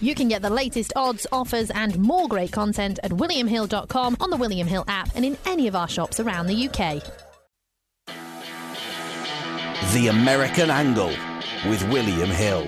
You can get the latest odds, offers and more great content at williamhill.com, on the William Hill app and in any of our shops around the UK. The American Angle with William Hill.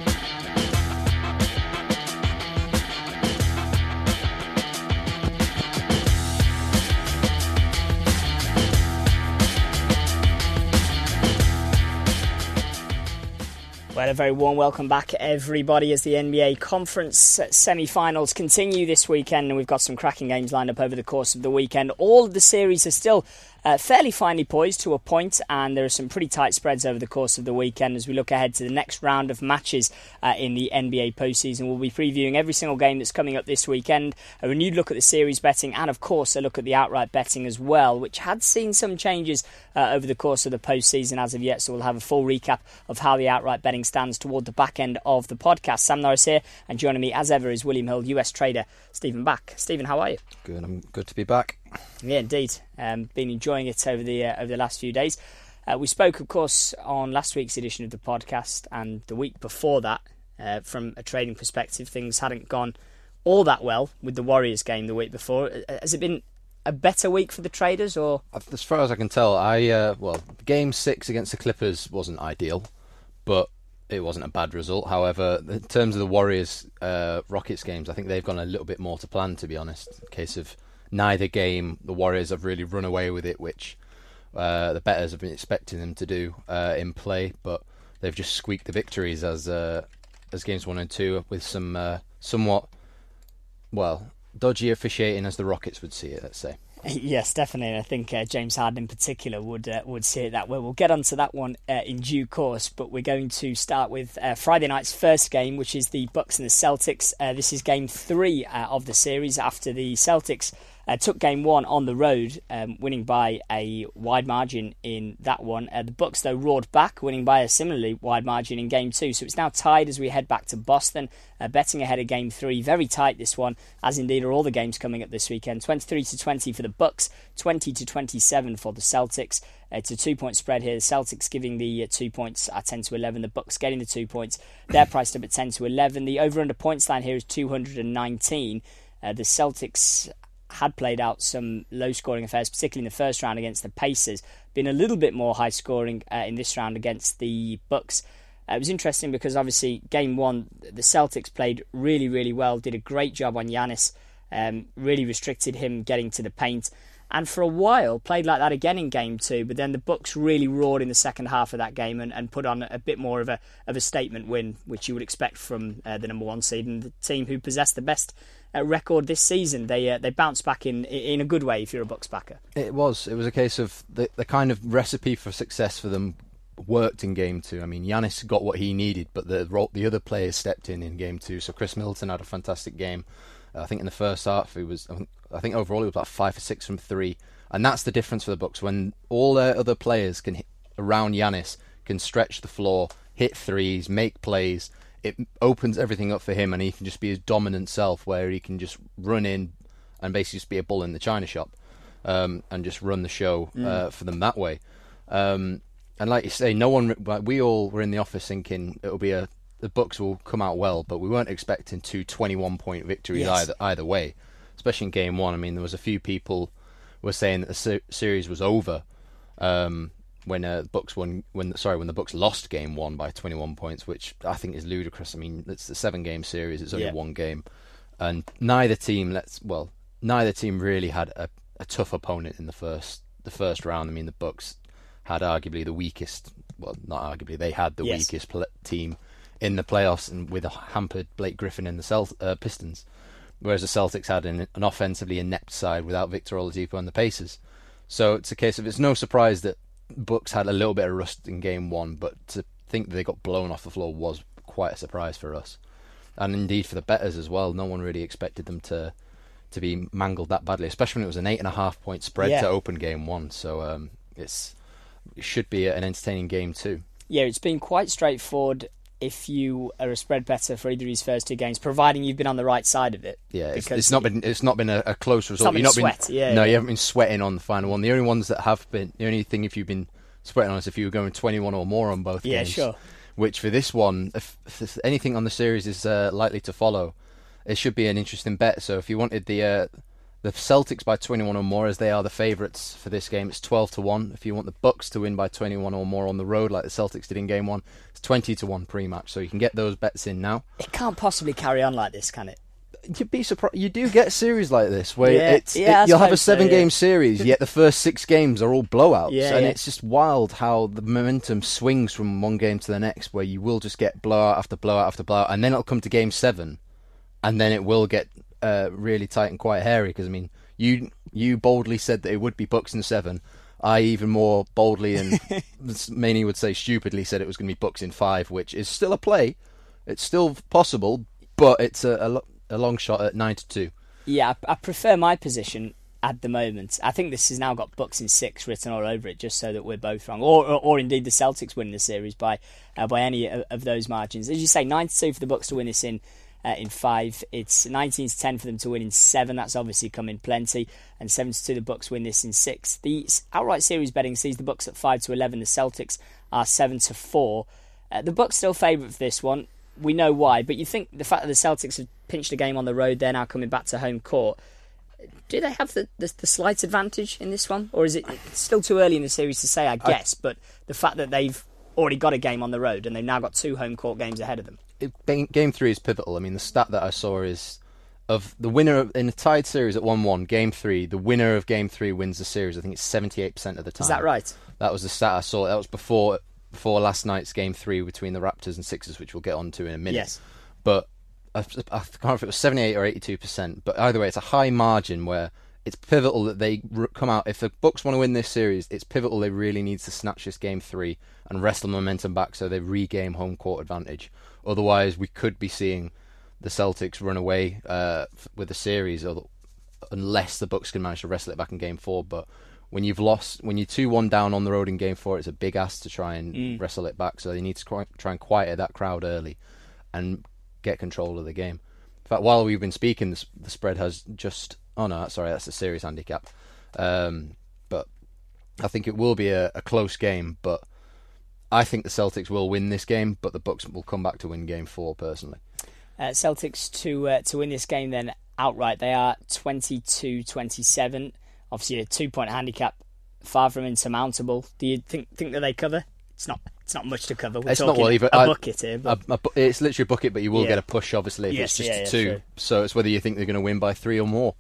Well, a very warm welcome back, everybody, as the NBA Conference semi-finals continue this weekend, and we've got some cracking games lined up over the course of the weekend. All of the series are still fairly finely poised to a point, and there are some pretty tight spreads over the course of the weekend as we look ahead to the next round of matches in the NBA postseason. We'll be previewing every single game that's coming up this weekend, a renewed look at the series betting, and of course a look at the outright betting as well, which had seen some changes over the course of the postseason as of yet. So we'll have a full recap of how the outright betting stands toward the back end of the podcast. Sam Norris here, and joining me as ever is William Hill US trader Stephen Back. Stephen, how are you? Good, I'm good to be back. Yeah, indeed. Been enjoying it over the last few days. We spoke, of course, on last week's edition of the podcast, and the week before that, from a trading perspective, things hadn't gone all that well with the Warriors game the week before. Has it been a better week for the traders, or? As far as I can tell, Game 6 against the Clippers wasn't ideal, but it wasn't a bad result. However, in terms of the Warriors Rockets games, I think they've gone a little bit more to plan, to be honest. In case of neither game, the Warriors have really run away with it, which the bettors have been expecting them to do in play, but they've just squeaked the victories as games 1 and 2 with some somewhat, dodgy officiating, as the Rockets would see it, let's say. Yes, definitely. I think James Harden in particular would see it that way. We'll get onto that one in due course, but we're going to start with Friday night's first game, which is the Bucks and the Celtics. This is game 3 of the series after the Celtics took game 1 on the road, winning by a wide margin in that one. The Bucks, though, roared back, winning by a similarly wide margin in game 2. So it's now tied as we head back to Boston, betting ahead of game 3. Very tight, this one, as indeed are all the games coming up this weekend. 23-20 for the Bucks, 20-27 for the Celtics. It's a 2-point spread here. The Celtics giving the 2 points at 10-11. The Bucks getting the 2 points. They're priced up at 10-11. The over-under points line here is 219. The Celtics had played out some low-scoring affairs, particularly in the first round against the Pacers. Been a little bit more high-scoring in this round against the Bucks. It was interesting because obviously game 1, the Celtics played really, really well, did a great job on Giannis, really restricted him getting to the paint, and for a while played like that again in game 2, but then the Bucks really roared in the second half of that game and put on a bit more of a statement win, which you would expect from the number 1 seed and the team who possessed the best record this season. They bounced back in a good way if you're a Bucks backer. It was a case of the kind of recipe for success for them worked in game 2. I mean, Giannis got what he needed, but the other players stepped in game 2. So Chris Middleton had a fantastic game. I think in the first half I think overall he was about 5 for 6 from 3, and that's the difference for the Bucks. When all their other players can around Giannis can stretch the floor, hit threes, make plays, it opens everything up for him, and he can just be his dominant self, where he can just run in and basically just be a bull in the china shop, and just run the show for them that way. And like you say, we all were in the office thinking it'll be the Bucks will come out well, but we weren't expecting 2 21-point victories either way, especially in game 1. I mean, there was a few people were saying that the series was over when the Bucks lost game 1 by 21 points, which I think is ludicrous. I mean, it's a 7-game series; it's only one game, and neither team really had a tough opponent in the first round. I mean, the Bucks had arguably the weakest. Well, not arguably, they had the weakest team in the playoffs, and with a hampered Blake Griffin in the Pistons, whereas the Celtics had an offensively inept side without Victor Oladipo and the Pacers. So it's a case of, it's no surprise that Bucks had a little bit of rust in game 1, but to think that they got blown off the floor was quite a surprise for us, and indeed for the bettors as well. No one really expected them to be mangled that badly, especially when it was an 8.5 point spread to open game 1. So it should be an entertaining game too. Yeah, it's been quite straightforward if you are a spread bettor for either of these first 2 games, providing you've been on the right side of it. Yeah, it's not been a close result. You haven't been sweating on the final one. The only ones that have been, the only thing if you've been sweating on is if you were going 21 or more on both games. Yeah, sure. Which for this one, if anything on the series is likely to follow, it should be an interesting bet. So if you wanted the Celtics by 21 or more, as they are the favourites for this game, it's 12-1. If you want the Bucks to win by 21 or more on the road, like the Celtics did in Game 1, it's 20-1 pre-match. So you can get those bets in now. It can't possibly carry on like this, can it? You'd be surprised. You do get series like this where I you'll have a suppose so, 7-game series, yet the first 6 games are all blowouts, and Yeah. it's just wild how the momentum swings from one game to the next, where you will just get blowout after blowout after blowout, and then it'll come to Game 7, and then it will get really tight and quite hairy. Because I mean, you boldly said that it would be Bucks in 7. I even more boldly and many would say stupidly said it was going to be Bucks in 5, which is still a play. It's still possible, but it's a long shot at 9-2. Yeah, I prefer my position at the moment. I think this has now got Bucks in 6 written all over it, just so that we're both wrong, or indeed the Celtics win the series by any of those margins. As you say, 9-2 for the Bucks to win this in 5. It's 19-10 for them to win in 7. That's obviously come in plenty. And 7-2 the Bucks win this in 6. The outright series betting sees the Bucks at 5-11. The Celtics are 7-4. The Bucks still favourite for this one. We know why, but you think the fact that the Celtics have pinched a game on the road, they're now coming back to home court. Do they have the slight advantage in this one, or is it still too early in the series to say? I guess, but the fact that they've already got a game on the road and they've now got 2 home court games ahead of them. Game 3 is pivotal. I mean, the stat that I saw is of the winner in a tied series at 1-1. Game 3, the winner of Game 3 wins the series. I think it's 78% of the time. Is that right? That was the stat I saw. That was before last night's Game 3 between the Raptors and Sixers, which we'll get onto in a minute. Yes. But I can't remember if it was 78 or 82%. But either way, it's a high margin where it's pivotal that they come out. If the Bucks want to win this series, it's pivotal they really need to snatch this Game 3 and wrestle momentum back so they regain home court advantage. Otherwise, we could be seeing the Celtics run away with the series, unless the Bucks can manage to wrestle it back in Game 4. But when you're 2-1 down on the road in Game 4, it's a big ask to try and wrestle it back. So they need to try and quiet that crowd early and get control of the game. In fact, while we've been speaking, the spread has just... Oh no, sorry, that's a series handicap. But I think it will be a close game. But I think the Celtics will win this game, but the Bucks will come back to win Game 4, personally. Celtics to win this game then outright. They are 22-27. Obviously, a 2-point handicap, far from insurmountable. Do you think that they cover? It's not much to cover. We're talking a bucket here. But... It's literally a bucket, but you will get a push, obviously, if it's just a 2. True. So it's whether you think they're going to win by 3 or more.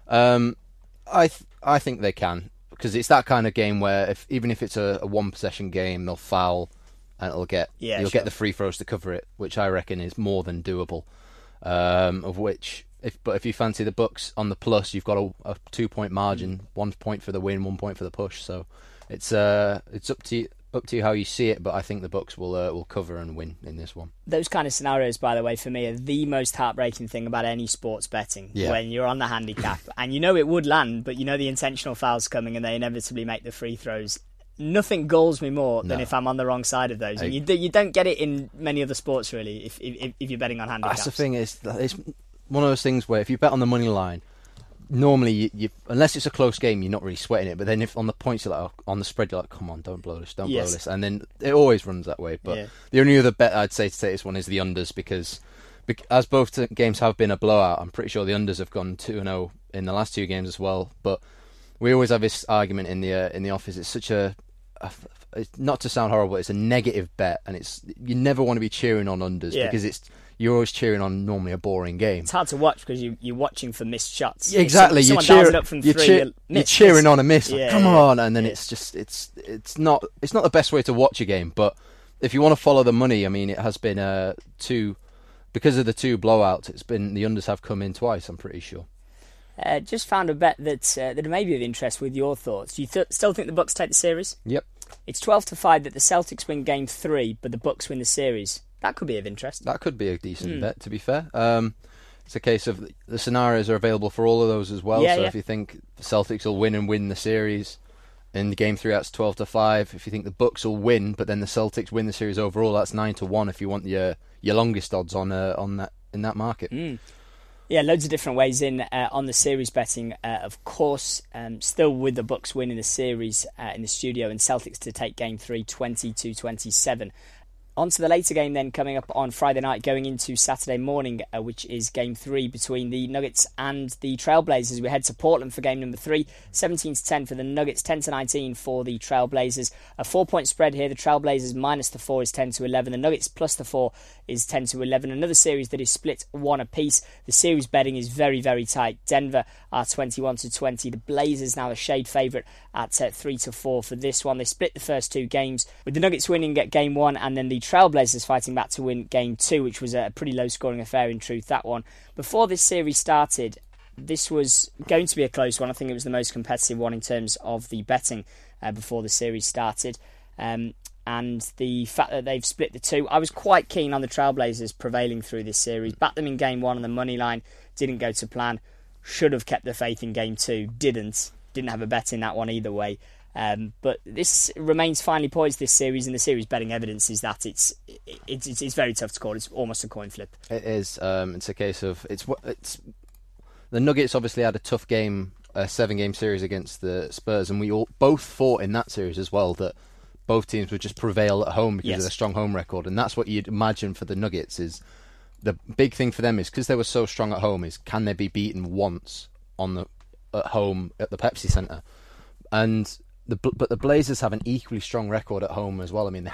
I think they can, because it's that kind of game where even if it's a 1-possession game, they'll foul and you'll get the free throws to cover it, which I reckon is more than doable. If you fancy the Bucks on the plus, you've got a 2-point margin, 1 point for the win, 1 point for the push. So it's up to you how you see it, but I think the Bucks will cover and win in this one. Those kind of scenarios, by the way, for me, are the most heartbreaking thing about any sports betting. Yeah. When you're on the handicap and you know it would land, but you know the intentional foul's coming and they inevitably make the free throws. Nothing galls me more than if I'm on the wrong side of those. And you don't get it in many other sports, really, if you're betting on handicaps. That's the thing, it's one of those things where if you bet on the money line, normally you unless it's a close game, you're not really sweating it. But then if on the points, you're like, on the spread, you're like, come on, don't blow this, blow this. And then it always runs that way. But the only other bet I'd say to take this one is the unders, because as both games have been a blowout, I'm pretty sure the unders have gone 2-0 in the last 2 games as well. But we always have this argument in the office. It's such it's not to sound horrible, it's a negative bet, and you never want to be cheering on unders because you're always cheering on normally a boring game. It's hard to watch because you're watching for missed shots. Exactly, you're cheering on a miss. Come on, and then it's not the best way to watch a game. But if you want to follow the money, I mean, it has been because of the 2 blowouts. It's been the unders have come in twice, I'm pretty sure. Just found a bet that may be of interest with your thoughts. Do you still think the Bucks take the series? Yep. It's 12-5 that the Celtics win Game 3, but the Bucks win the series. That could be of interest. That could be a decent bet, to be fair. It's a case of the scenarios are available for all of those as well. If you think the Celtics will win the series, in the Game 3 that's 12-5. If you think the Bucks will win, but then the Celtics win the series overall, that's 9-1. If you want your longest odds on that in that market. Yeah, loads of different ways in on the series betting. Of course, still with the Bucks winning the series in the studio and Celtics to take Game 3 22-27. On to the later game then, coming up on Friday night, going into Saturday morning, which is Game 3 between the Nuggets and the Trailblazers. We head to Portland for Game number 3, 17-10 for the Nuggets, 10-19 for the Trailblazers. A 4-point spread here. The Trailblazers minus the 4 is 10-11. The Nuggets plus the 4 is 10-11. Another series that is split 1 apiece. The series betting is very, very tight. Denver are 21-20. The Blazers now a shade favourite at 3-4 for this one. They split the first 2 games, with the Nuggets winning at Game 1 and then the Trailblazers fighting back to win Game 2, which was a pretty low-scoring affair in truth, that one. Before this series started, this was going to be a close one. I think it was the most competitive one in terms of the betting before the series started. And the fact that they've split the 2, I was quite keen on the Trailblazers prevailing through this series. Backed them in Game 1 on the money line, didn't go to plan. Should have kept the faith in Game 2, didn't have a bet in that one either way. But this remains finely poised, this series, and the series betting evidence is that it's very tough to call. It's almost a coin flip. It is. It's a case of it's the Nuggets obviously had a tough game, a 7-game series against the Spurs, and we both thought in that series as well that both teams would just prevail at home because of their strong home record, and that's what you'd imagine for the Nuggets. Is the big thing for them is because they were so strong at home is can they be beaten once at home at the Pepsi Center, and but the Blazers have an equally strong record at home as well. I mean,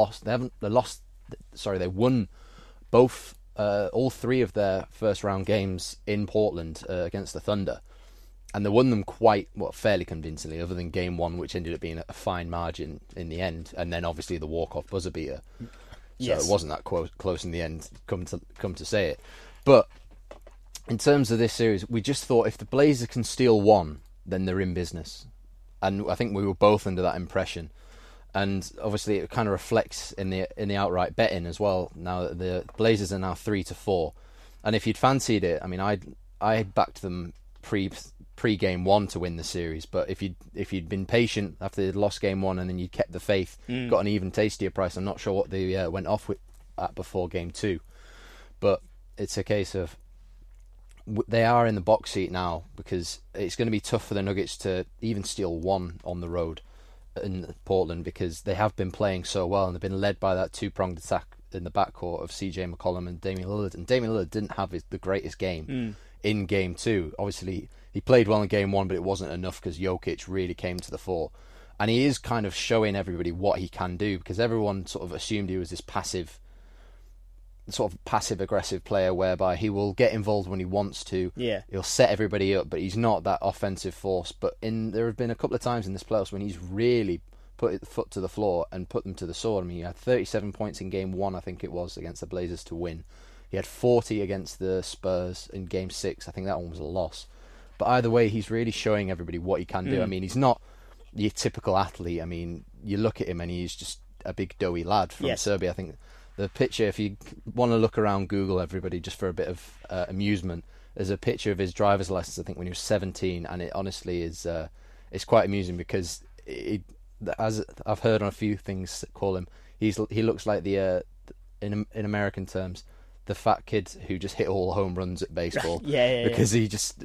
they won both all 3 of their first round games in Portland against the Thunder, and they won them fairly convincingly, other than Game 1, which ended up being a fine margin in the end, and then obviously the walk-off buzzer beater. So it wasn't that close in the end, come to say it. But in terms of this series, we just thought if the Blazers can steal 1, then they're in business. And I think we were both under that impression. And obviously it kind of reflects in the outright betting as well. Now that the Blazers are now 3-4. And if you'd fancied it, I mean, I backed them pre Game 1 to win the series. But if you'd been patient after they'd lost Game 1 and then you'd kept the faith, got an even tastier price. I'm not sure what they went off with at before Game 2. But it's a case of they are in the box seat now because it's going to be tough for the Nuggets to even steal 1 on the road in Portland because they have been playing so well and they've been led by that 2-pronged attack in the backcourt of CJ McCollum and Damian Lillard. And Damian Lillard didn't have the greatest game in Game 2. Obviously, he played well in Game 1, but it wasn't enough because Jokic really came to the fore. And he is kind of showing everybody what he can do because everyone sort of assumed he was this passive-aggressive player whereby he will get involved when he wants to. Yeah. He'll set everybody up, but he's not that offensive force. But there have been a couple of times in this playoffs when he's really put the foot to the floor and put them to the sword. I mean, he had 37 points in Game 1, I think it was, against the Blazers to win. He had 40 against the Spurs in Game 6. I think that one was a loss. But either way, he's really showing everybody what he can do. I mean, he's not your typical athlete. I mean, you look at him and he's just a big doughy lad from Serbia. I think the picture, if you want to look around Google, everybody, just for a bit of amusement, there's a picture of his driver's license, I think, when he was 17, and it honestly is it's quite amusing because, as I've heard on a few things call him, he looks like the in American terms, the fat kid who just hit all home runs at baseball. Because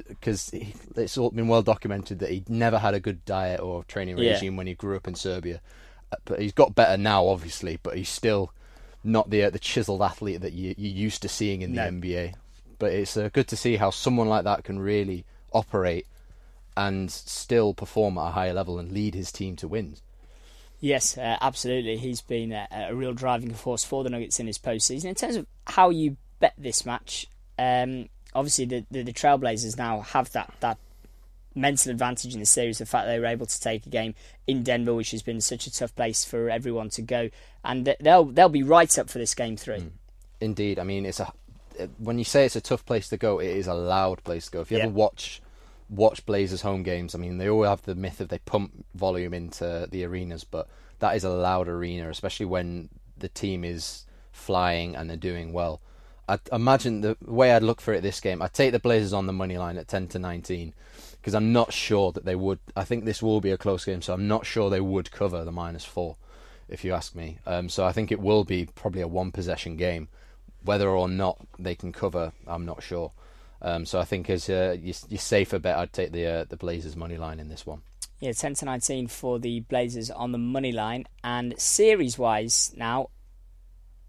it's all been well documented that he never had a good diet or training regime when he grew up in Serbia. But he's got better now, obviously, but he's still not the chiseled athlete that you're used to seeing in the NBA. But it's good to see how someone like that can really operate and still perform at a higher level and lead his team to wins. Yes, absolutely. He's been a real driving force for the Nuggets in his postseason. In terms of how you bet this match, obviously the Trailblazers now have that mental advantage in the series, the fact they were able to take a game in Denver, which has been such a tough place for everyone to go, and they'll be right up for this Game 3. Indeed. I mean, when you say it's a tough place to go, it is a loud place to go. If you ever watch Blazers home games, I mean, they all have the myth of they pump volume into the arenas, but that is a loud arena, especially when the team is flying and they're doing well. I'd imagine the way I'd look for it this game, I'd take the Blazers on the money line at 10-19 because I'm not sure that they would. I think this will be a close game, so I'm not sure they would cover the -4, if you ask me. So I think it will be probably a one-possession game. Whether or not they can cover, I'm not sure. So I think as your safer bet, I'd take the Blazers money line in this one. Yeah, 10-19 for the Blazers on the money line. And series-wise now,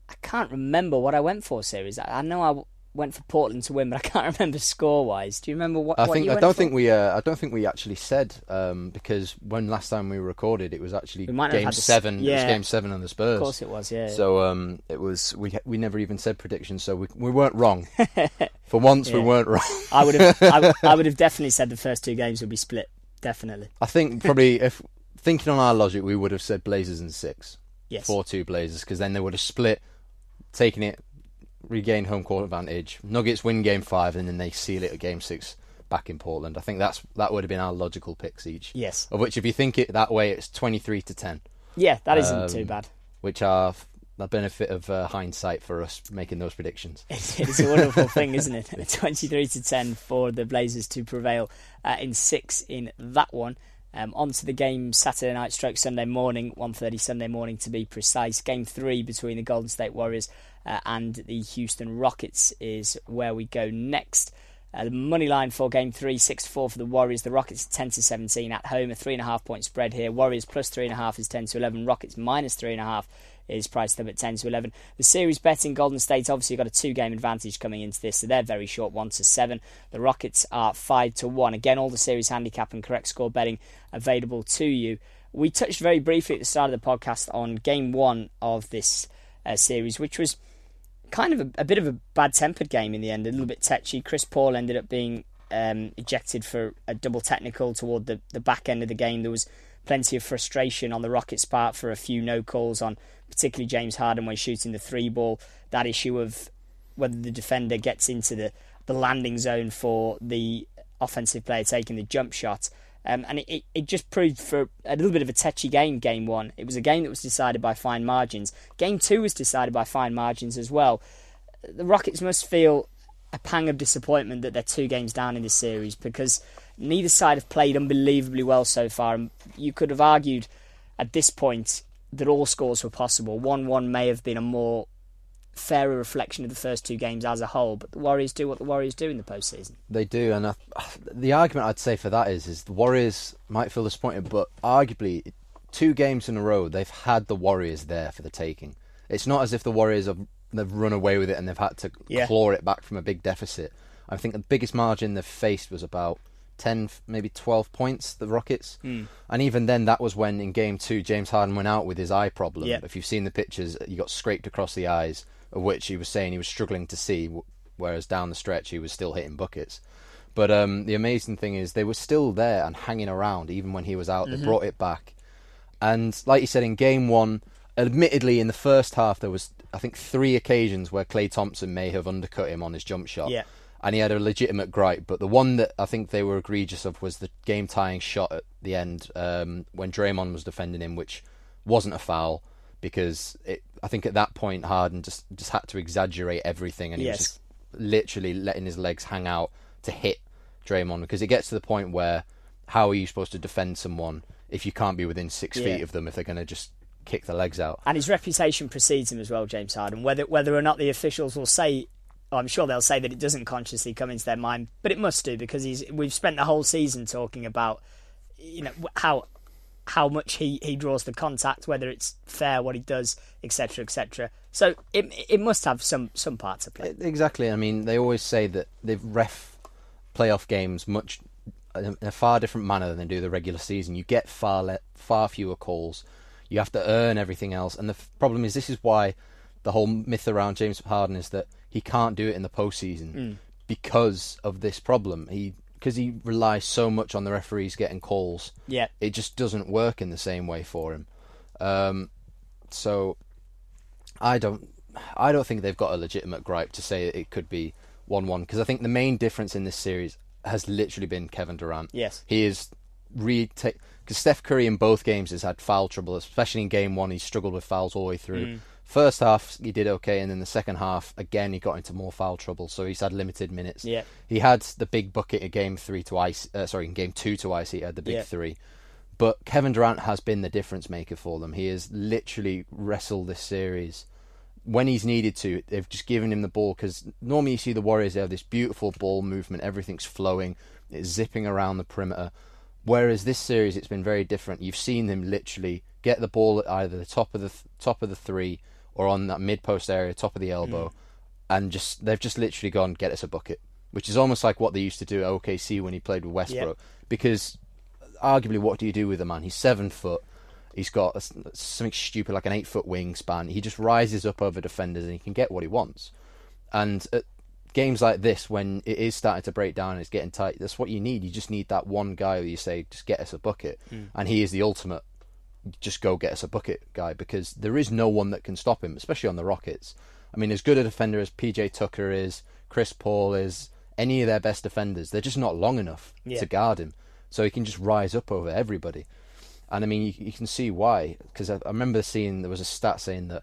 I can't remember what I went for series. I know I went for Portland to win, but I can't remember score-wise. Do you remember what you went for? I don't think we actually said, because when last time we recorded, it was actually Game 7. Yeah. It was Game 7 on the Spurs. Of course it was, yeah. So it was we never even said predictions, so we weren't wrong. For once, we weren't wrong. I would have definitely said the first 2 games would be split. Definitely. I think probably if thinking on our logic, we would have said Blazers in 6. Yes. 4-2 Blazers, because then they would have split, taken it, regained home court advantage. Nuggets win Game 5, and then they seal it at Game 6 back in Portland. I think that would have been our logical picks each. Yes. Of which, if you think it that way, it's 23-10. Yeah, that isn't too bad. Which are the benefit of hindsight for us making those predictions. It's a wonderful thing, isn't it? 23-10 for the Blazers to prevail in 6 in that one. On to the game Saturday night / Sunday morning, 1:30 Sunday morning to be precise. Game 3 between the Golden State Warriors and the Houston Rockets is where we go next. The money line for Game 3, 6-4 for the Warriors. The Rockets 10-17 at home, a 3.5 point spread here. Warriors plus 3.5 is 10-11. Rockets minus 3.5 is priced up at 10-11. The series betting, Golden State obviously got a 2-game advantage coming into this, so they're very short, 1-7. The Rockets are 5-1. Again, all the series handicap and correct score betting available to you. We touched very briefly at the start of the podcast on Game 1 of this series, which was kind of a bit of a bad-tempered game in the end, a little bit tetchy. Chris Paul ended up being ejected for a double technical toward the back end of the game. There was plenty of frustration on the Rockets' part for a few no calls on particularly James Harden when shooting the 3-ball. That issue of whether the defender gets into the landing zone for the offensive player taking the jump shot. And it just proved for a little bit of a tetchy game, Game 1. It was a game that was decided by fine margins. Game 2 was decided by fine margins as well. The Rockets must feel a pang of disappointment that they're 2 games down in this series, because neither side have played unbelievably well so far. And you could have argued at this point that all scores were possible. 1-1 may have been a more fairer reflection of the first 2 games as a whole, but the Warriors do what the Warriors do in the postseason. They do, and the argument I'd say for that is the Warriors might feel disappointed, but arguably 2 games in a row they've had the Warriors there for the taking. It's not as if the Warriors they've run away with it and they've had to claw it back from a big deficit. I think the biggest margin they've faced was about 10, maybe 12 points, the Rockets. And even then, that was when in Game 2 James Harden went out with his eye problem. If you've seen the pictures, he got scraped across the eyes, of which he was saying he was struggling to see, whereas down the stretch he was still hitting buckets. But the amazing thing is they were still there and hanging around even when he was out. They brought it back. And like you said, in Game 1, admittedly in the first half there was, I think, 3 occasions where Klay Thompson may have undercut him on his jump shot. And he had a legitimate gripe, but the one that I think they were egregious of was the game-tying shot at the end when Draymond was defending him, which wasn't a foul, because I think at that point Harden just had to exaggerate everything, and he was just literally letting his legs hang out to hit Draymond, because it gets to the point where how are you supposed to defend someone if you can't be within 6 feet of them if they're going to just kick the legs out? And his reputation precedes him as well, James Harden, whether or not the officials will say, I'm sure they'll say that it doesn't consciously come into their mind, but it must do, because we've spent the whole season talking about, you know, how much he draws the contact, whether it's fair what he does, etc., etc. So it must have some part to play. Exactly. I mean, they always say that they ref playoff games much in a far different manner than they do the regular season. You get far fewer calls. You have to earn everything else, and the problem is, this is why the whole myth around James Harden is that he can't do it in the postseason because of this problem. Because he relies so much on the referees getting calls. It just doesn't work in the same way for him. So I don't think they've got a legitimate gripe to say it could be 1-1, because I think the main difference in this series has literally been Kevin Durant. He is because Steph Curry in both games has had foul trouble, especially in Game 1. He struggled with fouls all the way through. First half he did okay, and then the second half again he got into more foul trouble, so he's had limited minutes. He had the big bucket in Game 3 to ice. In Game 2 to ice, he had the big 3. But Kevin Durant has been the difference maker for them. He has literally wrestled this series when he's needed to. They've just given him the ball, because normally you see the Warriors, they have this beautiful ball movement, everything's flowing, it's zipping around the perimeter. Whereas this series, it's been very different. You've seen him literally get the ball at either the top of the 3 or on that mid-post area, top of the elbow, and they've just literally gone, get us a bucket, which is almost like what they used to do at OKC when he played with Westbrook. Because arguably, what do you do with the man? He's 7 foot. He's got something stupid like an 8-foot wingspan. He just rises up over defenders and he can get what he wants. And at games like this, when it is starting to break down and it's getting tight, that's what you need. You just need that one guy where you say, just get us a bucket. And he is the ultimate, just go get us a bucket guy, because there is no one that can stop him, especially on the Rockets. I mean, as good a defender as PJ Tucker is, Chris Paul is, any of their best defenders, they're just not long enough to guard him. So he can just rise up over everybody. And I mean, you can see why, because I remember seeing there was a stat saying that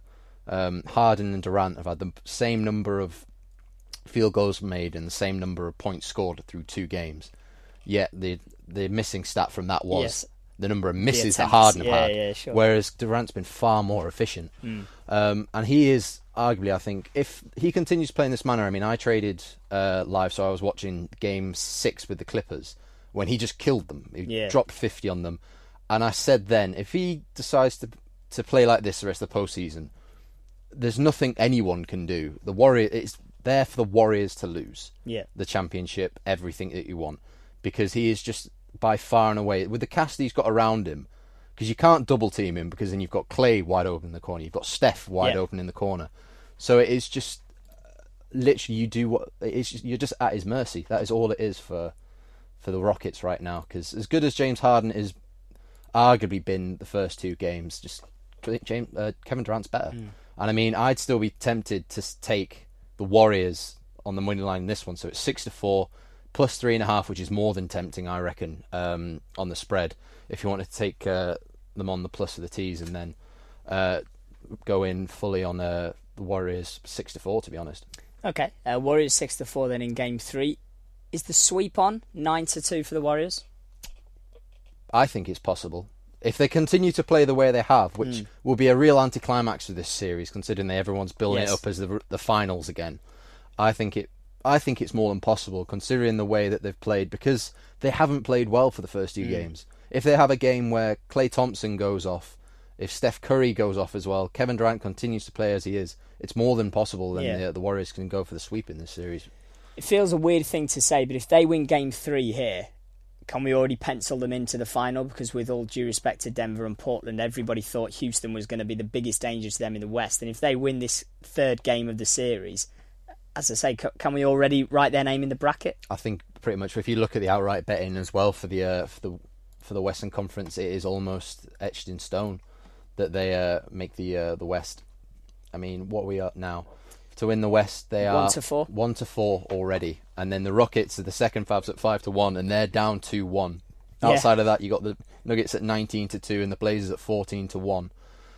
Harden and Durant have had the same number of field goals made and the same number of points scored through 2 games. Yet the missing stat from that was the number of misses that Harden had. Sure. Whereas Durant's been far more efficient. And he is arguably, I think, if he continues playing this manner, I mean, I traded live, so I was watching Game 6 with the Clippers when he just killed them. He dropped 50 on them. And I said then, if he decides to play like this the rest of the postseason, there's nothing anyone can do. It's there for the Warriors to lose the championship, everything that you want, because he is just by far and away, with the cast he's got around him, because you can't double team him, because then you've got Clay wide open in the corner, you've got Steph wide open in the corner. So it is just literally you're just at his mercy. That is all it is for the Rockets right now. Because as good as James Harden is arguably been the first 2 games, just Kevin Durant's better. And I mean, I'd still be tempted to take the Warriors on the money line in this one. So it's 6-4 plus 3.5, which is more than tempting, I reckon, on the spread. If you want to take them on the plus of the tees, and then go in fully on the Warriors 6-4, to be honest. Okay, Warriors 6-4 then in Game 3. Is the sweep on 9-2 for the Warriors? I think it's possible. If they continue to play the way they have, which will be a real anticlimax for this series, considering everyone's building it up as the finals again, I think it's more than possible, considering the way that they've played, because they haven't played well for the first 2 games. If they have a game where Klay Thompson goes off, if Steph Curry goes off as well, Kevin Durant continues to play as he is, it's more than possible that the Warriors can go for the sweep in this series. It feels a weird thing to say, but if they win Game 3 here, can we already pencil them into the final? Because with all due respect to Denver and Portland, everybody thought Houston was going to be the biggest danger to them in the West. And if they win this 3rd game of the series, as I say, can we already write their name in the bracket? I think pretty much. If you look at the outright betting as well for the Western Conference, it is almost etched in stone that they make the West. I mean, what are we at now? To win the West, they are 1-4. 1-4 already, and then the Rockets are the second favs at 5-1, and they're down 2-1. Outside of that, you got the Nuggets at 19-2 and the Blazers at 14-1.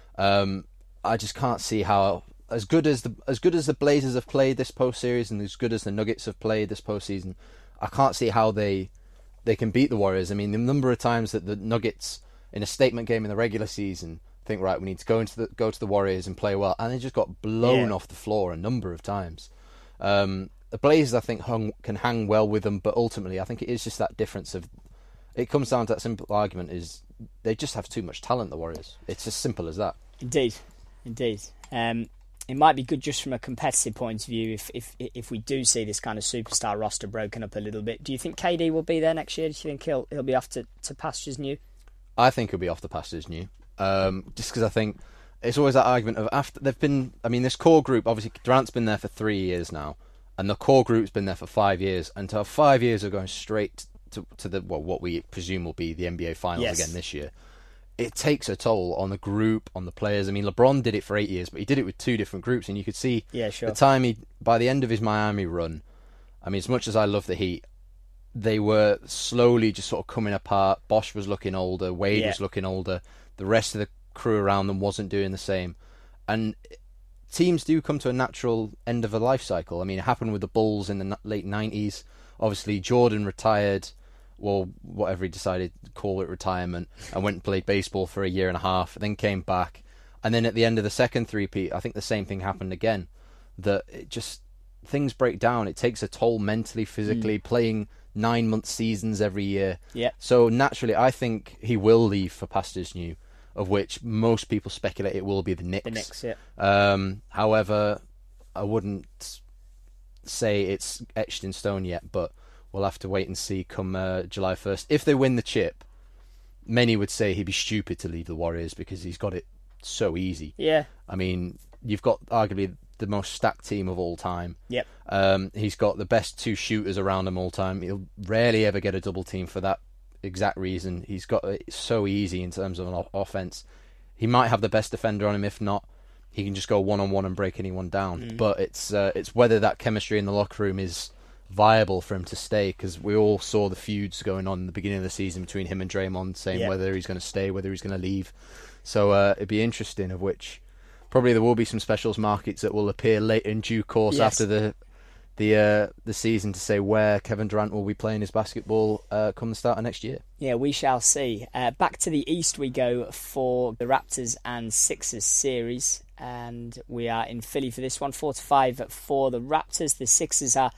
I just can't see how, as good as the Blazers have played this post series, and as good as the Nuggets have played this postseason, I can't see how they can beat the Warriors. I mean, the number of times that the Nuggets in a statement game in the regular season think, right, we need to go to the Warriors and play well, and they just got blown off the floor a number of times. The Blazers, I think, can hang well with them, but ultimately I think it is just that difference of, it comes down to that simple argument, is they just have too much talent, the Warriors. It's as simple as that. Indeed. It might be good just from a competitive point of view if we do see this kind of superstar roster broken up a little bit. Do you think KD will be there next year? Do you think he'll be off to pastures new? I think he'll be off to pastures new. Just because I think it's always that argument of, after they've been, I mean, this core group, obviously Durant's been there for 3 years now, and the core group's been there for 5 years, and to have 5 years of going straight to the what we presume will be the NBA Finals again this year, it takes a toll on the group, on the players. I mean, LeBron did it for 8 years, but he did it with 2 different groups, and you could see the time by the end of his Miami run, I mean, as much as I love the Heat, they were slowly just sort of coming apart. Bosh was looking older, Wade was looking older, the rest of the crew around them wasn't doing the same, and teams do come to a natural end of a life cycle. I mean, it happened with the Bulls in the late 90s. Obviously, Jordan retired, well, whatever he decided to call it, retirement, and went and played baseball for a year and a half, then came back, and then at the end of the second three-peat, I think the same thing happened again, that it just, things break down. It takes a toll mentally, physically, playing 9-month seasons every year. So naturally, I think he will leave for pastures new. of which most people speculate it will be the Knicks. The Knicks, yeah. However, I wouldn't say it's etched in stone yet, but we'll have to wait and see come July 1st. If they win the chip, many would say he'd be stupid to leave the Warriors because he's got it so easy. Yeah. I mean, you've got arguably the most stacked team of all time. Yep. He's got the best 2 shooters around him all time. He'll rarely ever get a double team for that exact reason. He's got it so easy in terms of an offense. He might have the best defender on him. If not, he can just go one-on-one and break anyone down. But it's whether that chemistry in the locker room is viable for him to stay, because we all saw the feuds going on in the beginning of the season between him and Draymond, saying whether he's going to stay, whether he's going to leave. So it'd be interesting, of which probably there will be some specials markets that will appear late in due course after the season to say where Kevin Durant will be playing his basketball come the start of next year. Yeah, we shall see. Back to the East we go for the Raptors and Sixers series, and we are in Philly for this one, 4-5 for the Raptors. The Sixers are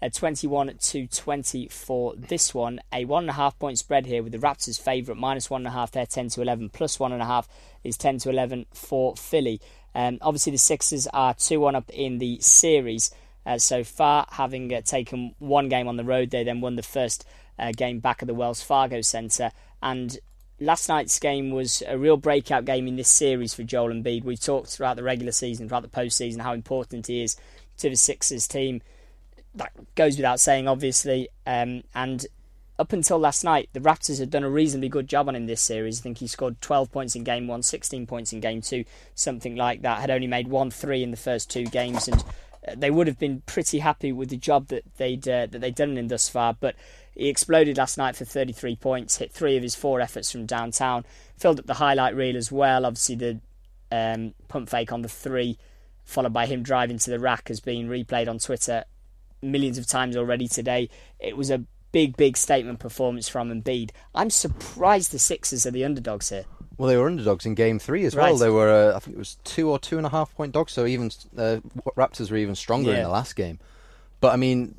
21-20 for this one. A 1.5 point spread here with the Raptors favourite, -1.5. They're 10-11, +1.5 is 10-11 for Philly. Obviously, the Sixers are 2-1 up in the series so far, having taken one game on the road. They then won the first game back at the Wells Fargo Centre. And last night's game was a real breakout game in this series for Joel Embiid. We've talked throughout the regular season, throughout the postseason, how important he is to the Sixers team. That goes without saying, obviously. And up until last night, the Raptors had done a reasonably good job on him this series. I think he scored 12 points in Game 1, 16 points in Game 2, something like that. Had only made 1-3 in the first 2 games, and they would have been pretty happy with the job that they'd done in him thus far. But he exploded last night for 33 points, hit 3 of his 4 efforts from downtown, filled up the highlight reel as well. Obviously, the pump fake on the 3, followed by him driving to the rack, has been replayed on Twitter millions of times already today. It was a big statement performance from Embiid. I'm surprised the Sixers are the underdogs here. Well, they were underdogs in Game 3 as well. They were, I think it was 2 or 2.5 point dogs, so even Raptors were even stronger in the last game. But I mean,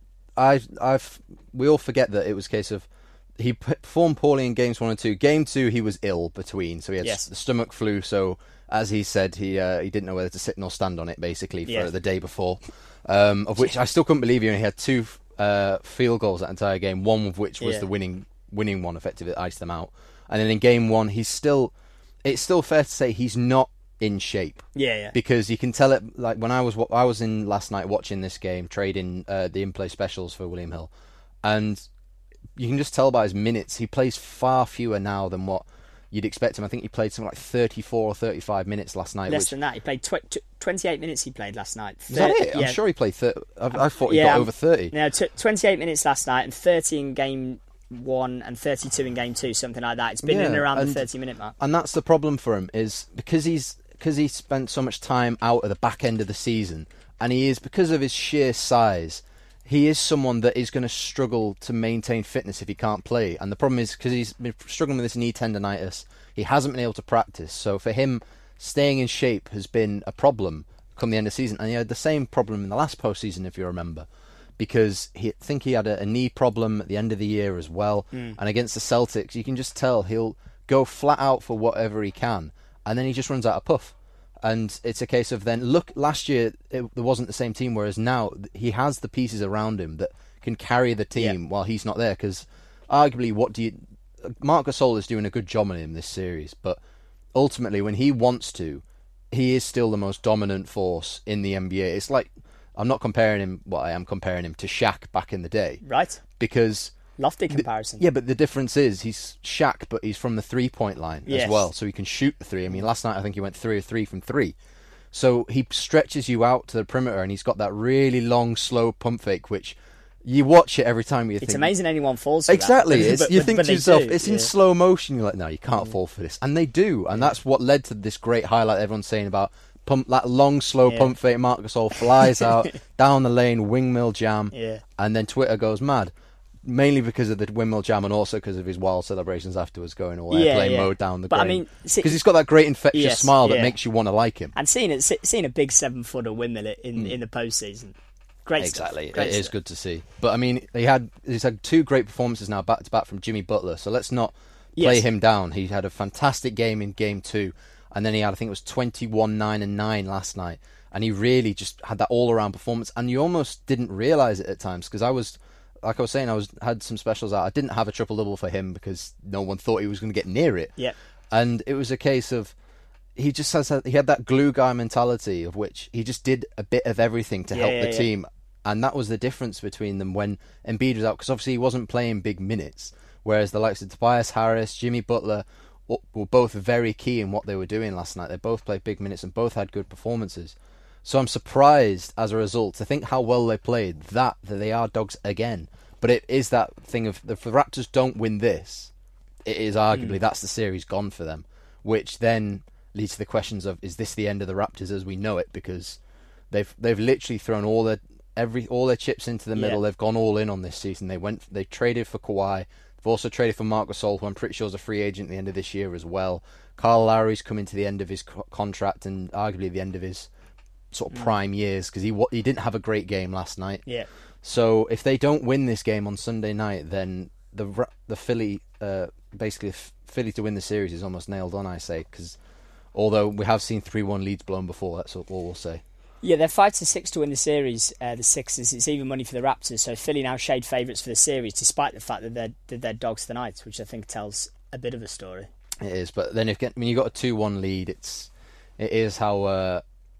we all forget that it was a case of he performed poorly in Games 1 and 2. Game 2, he was ill between, so he had the stomach flu. So as he said, he didn't know whether to sit nor stand on it, basically, for the day before. Of which I still couldn't believe he only had 2 field goals that entire game, one of which was the winning one, effectively, that iced them out. And then in Game 1, it's still fair to say he's not in shape. Yeah. Because you can tell it, like when I was in last night watching this game, trading the in-play specials for William Hill, and you can just tell by his minutes, he plays far fewer now than what you'd expect him. I think he played something like 34 or 35 minutes last night. Less than that. He played 28 minutes he played last night. Is that it? I'm sure he played 30. I thought he got over 30. No, 28 minutes last night and 30 in Game 1 and 32 in Game 2, something like that. It's been in and around the 30-minute mark. And that's the problem for him, is because he spent so much time out at the back end of the season, and because of his sheer size, he is someone that is going to struggle to maintain fitness if he can't play. And the problem is, because he's been struggling with this knee tendonitis, he hasn't been able to practice. So for him, staying in shape has been a problem come the end of the season. And he had the same problem in the last postseason, if you remember, because I think he had a knee problem at the end of the year as well. And against the Celtics, you can just tell he'll go flat out for whatever he can, and then he just runs out of puff. And it's a case of then, look, last year there wasn't the same team, whereas now he has the pieces around him that can carry the team while he's not there. Because arguably, Marc Gasol is doing a good job on him this series, but ultimately when he wants to, he is still the most dominant force in the NBA. It's like, I'm not comparing him, I am comparing him to Shaq back in the day. Right. Because... lofty comparison. Yeah, but the difference is he's Shaq, but he's from the 3-point line as well, so he can shoot the 3. I mean, last night I think he went 3 of 3 from 3. So he stretches you out to the perimeter, and he's got that really long, slow pump fake, which you watch it every time you think... It's amazing anyone falls for exactly. that. You think to yourself, it's in slow motion. You're like, no, you can't fall for this. And they do, and that's what led to this great highlight everyone's saying about that long, slow pump fake. Marc Gasol flies out, down the lane, windmill jam, and then Twitter goes mad. Mainly because of the windmill jam, and also because of his wild celebrations afterwards, going all airplane mode down the green. I mean, because he's got that great infectious smile that makes you want to like him. And seeing a big 7-footer windmill in the postseason, great stuff. Exactly, it is good to see. But I mean, he's had 2 great performances now back to back from Jimmy Butler. So let's not play him down. He had a fantastic game in Game 2, and then he had, I think it was 21, 9 and 9 last night, and he really just had that all-around performance, and you almost didn't realise it at times, because I was saying, had some specials out. I didn't have a triple-double for him because no one thought he was going to get near it. Yeah. And it was a case of, he had that glue guy mentality of which he just did a bit of everything to help the team. And that was the difference between them when Embiid was out, because obviously he wasn't playing big minutes, whereas the likes of Tobias Harris, Jimmy Butler were both very key in what they were doing last night. They both played big minutes and both had good performances. So I'm surprised, as a result, to think how well they played, that they are dogs again. But it is that thing of, if the Raptors don't win this, it is arguably that's the series gone for them, which then leads to the questions of, is this the end of the Raptors as we know it? Because they've literally thrown all their chips into the middle. They've gone all in on this season. They traded for Kawhi. They've also traded for Marc Gasol, who I'm pretty sure is a free agent at the end of this year as well. Kyle Lowry's coming to the end of his contract and arguably the end of his sort of prime years, because he didn't have a great game last night. Yeah. So if they don't win this game on Sunday night, then the Philly Philly to win the series is almost nailed on, I say, because although we have seen 3-1 leads blown before, that's all we'll say. Yeah, they're 5-6 to win the series. The Sixers. It's even money for the Raptors. So Philly now shade favourites for the series, despite the fact that they're dogs tonight, which I think tells a bit of a story. It is, but then when you got a 2-1 lead, it is how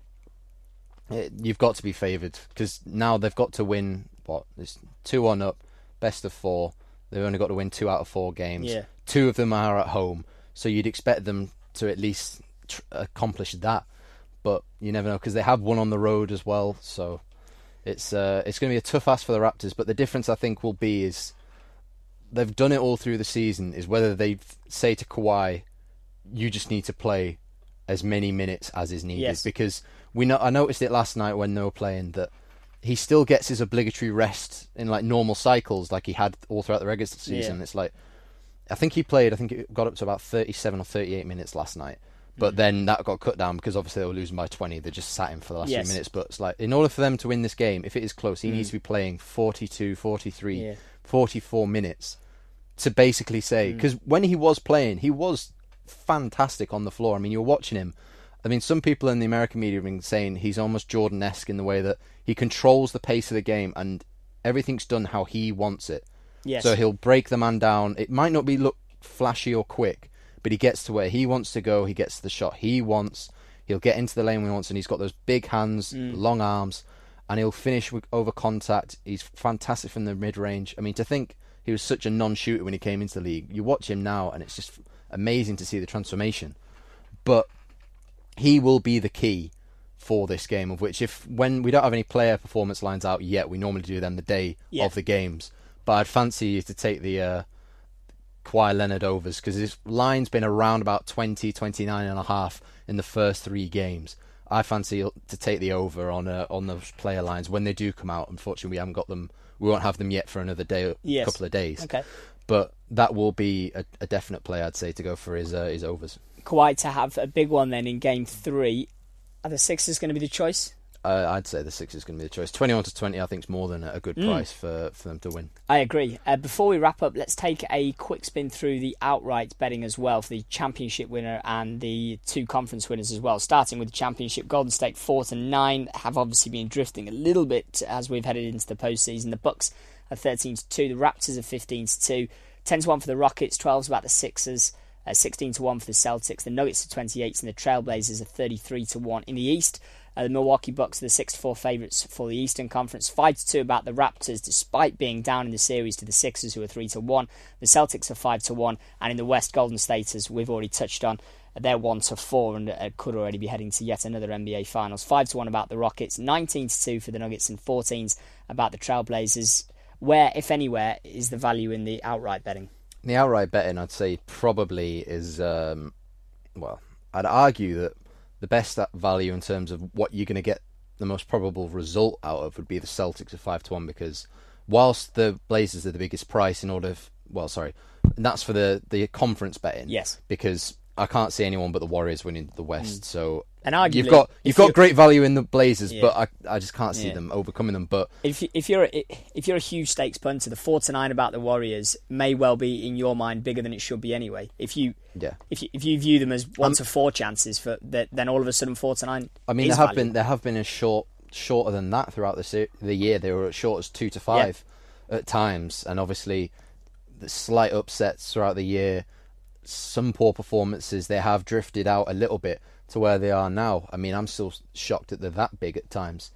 you've got to be favoured, because now they've got to win. It's 2-1 up, best of 4. They've only got to win 2 out of 4 games. Yeah. 2 of them are at home, so you'd expect them to at least accomplish that. But you never know, because they have one on the road as well. So it's going to be a tough ask for the Raptors. But the difference, I think, will be is they've done it all through the season, is whether they say to Kawhi, you just need to play as many minutes as is needed. Yes. Because I noticed it last night when they were playing, that he still gets his obligatory rest in like normal cycles like he had all throughout the regular season. Yeah. It's like, I think it got up to about 37 or 38 minutes last night. But then that got cut down because obviously they were losing by 20. They just sat him for the last few minutes. But it's like, in order for them to win this game, if it is close, he needs to be playing 42, 43, 44 minutes to basically say... Because when he was playing, he was fantastic on the floor. I mean, you're watching him. I mean, some people in the American media have been saying he's almost Jordan-esque in the way that he controls the pace of the game and everything's done how he wants it. Yes. So he'll break the man down. It might not look flashy or quick, but he gets to where he wants to go. He gets the shot he wants. He'll get into the lane when he wants, and he's got those big hands, long arms, and he'll finish over contact. He's fantastic from the mid-range. I mean, to think he was such a non-shooter when he came into the league. You watch him now, and it's just amazing to see the transformation. But he will be the key for this game, of which when we don't have any player performance lines out yet, we normally do them the day of the games. But I'd fancy you to take the Kawhi Leonard overs, because his line's been around about 20, 29.5 in the first 3 games. I fancy to take the over on those player lines when they do come out. Unfortunately, we haven't got them. We won't have them yet for another day, couple of days. Okay. But that will be a definite play, I'd say, to go for his overs. Kawhi to have a big one then in Game 3. Are the Sixers going to be the choice? I'd say the Sixers going to be the choice. 21-20, I think, is more than a good price for them to win. I agree. Before we wrap up, let's take a quick spin through the outright betting as well for the championship winner and the 2 conference winners as well. Starting with the championship, Golden State 4-9 have obviously been drifting a little bit as we've headed into the postseason. The Bucks are 13-2, the Raptors are 15-2, 10-1 for the Rockets, 12's about the Sixers. 16-1 for the Celtics, the Nuggets are 28, and the Trailblazers are 33-1 in the East. The Milwaukee Bucks are the 6-4 favourites for the Eastern Conference. 5-2 about the Raptors, despite being down in the series to the Sixers, who are 3-1. The Celtics are 5-1, and in the West, Golden State, as we've already touched on, they're 1-4 and could already be heading to yet another NBA Finals. 5-1 about the Rockets, 19-2 for the Nuggets, and 14s about the Trailblazers. Where, if anywhere, is the value in the outright betting? The outright betting, I'd say, probably is, I'd argue that the best value in terms of what you're going to get the most probable result out of would be the Celtics at 5-1, because whilst the Blazers are the biggest price and that's for the conference betting. Yes. Because I can't see anyone but the Warriors winning the West, so And arguably, you've got great value in the Blazers, but I just can't see them overcoming them. But if you're a huge stakes punter, the 4-9 about the Warriors may well be in your mind bigger than it should be anyway. If you view them as 1 to 4 chances for then all of a sudden 4-9. I mean, there have been a shorter than that throughout the year. They were as short as 2 to 5 at times, and obviously the slight upsets throughout the year. Some poor performances, they have drifted out a little bit to where they are now. I mean, I'm still shocked that they're that big at times.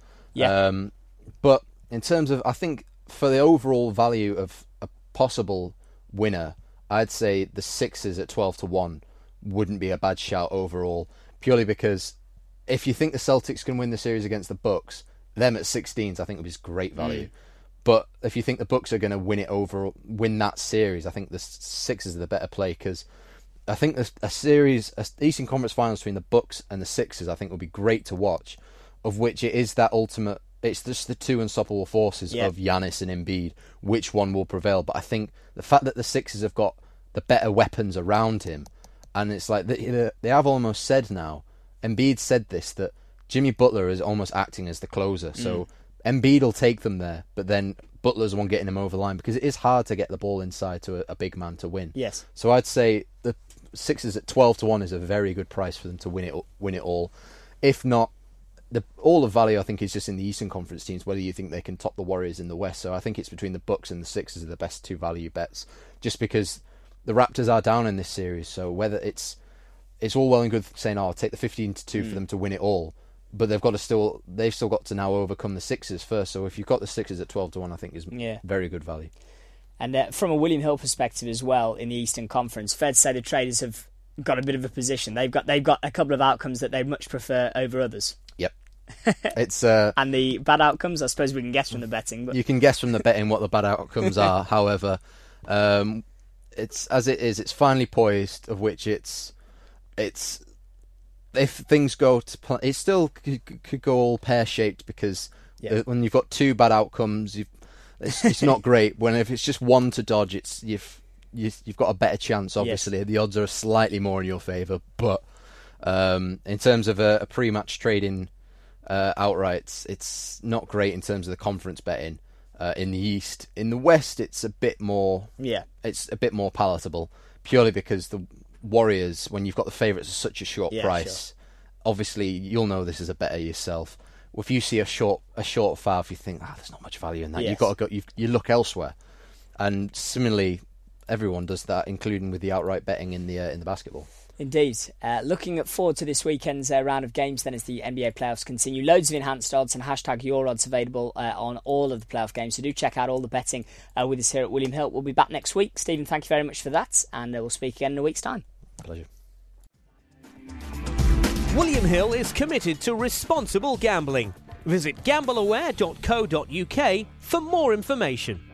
But in terms of, I think for the overall value of a possible winner, I'd say the Sixers at 12 to 1 wouldn't be a bad shout overall, purely because if you think the Celtics can win the series against the Bucks, them at 16s I think would be great value. But if you think the Bucks are going to win that series, I think the Sixers are the better play, because I think a Eastern Conference Finals between the Bucks and the Sixers, I think would be great to watch. Of which it is that ultimate. It's just the two unstoppable forces of Giannis and Embiid. Which one will prevail? But I think the fact that the Sixers have got the better weapons around him, and it's like they have almost said now. Embiid said this, that Jimmy Butler is almost acting as the closer. So Embiid will take them there, but then Butler's the one getting him over the line, because it is hard to get the ball inside to a big man to win. Yes. So I'd say the Sixers at 12 to 1 is a very good price for them to win it all. If not, all of value I think is just in the Eastern Conference teams, whether you think they can top the Warriors in the West. So I think it's between the Bucks and the Sixers are the best two value bets, just because the Raptors are down in this series. So whether it's all well and good saying, I'll take the 15 to 2 for them to win it all, but they've still got to now overcome the Sixers first. So if you've got the Sixers at 12 to 1, I think is very good value. And from a William Hill perspective as well, in the Eastern Conference, fair to say the traders have got a bit of a position. They've got a couple of outcomes that they much prefer over others. Yep. It's and the bad outcomes, I suppose we can guess from the betting. But you can guess from the betting what the bad outcomes are. However, it's as it is. It's finally poised. Of which it's if things go to plan, it still could go all pear shaped, because when you've got two bad outcomes, it's not great. If it's just one to dodge, you've got a better chance. Obviously, the odds are slightly more in your favour. But in terms of a pre-match trading outrights, it's not great in terms of the conference betting in the East. In the West, it's a bit more. It's a bit more palatable, purely because the Warriors, when you've got the favourites at such a short price, obviously you'll know this as a better yourself. If you see a short fav, you think, there's not much value in that. You've got to go. You look elsewhere, and similarly, everyone does that, including with the outright betting in the basketball. Indeed. Looking forward to this weekend's round of games then, as the NBA playoffs continue. Loads of enhanced odds and #YourOdds available on all of the playoff games. So do check out all the betting with us here at William Hill. We'll be back next week. Stephen, thank you very much for that. And we'll speak again in a week's time. Pleasure. William Hill is committed to responsible gambling. Visit gambleaware.co.uk for more information.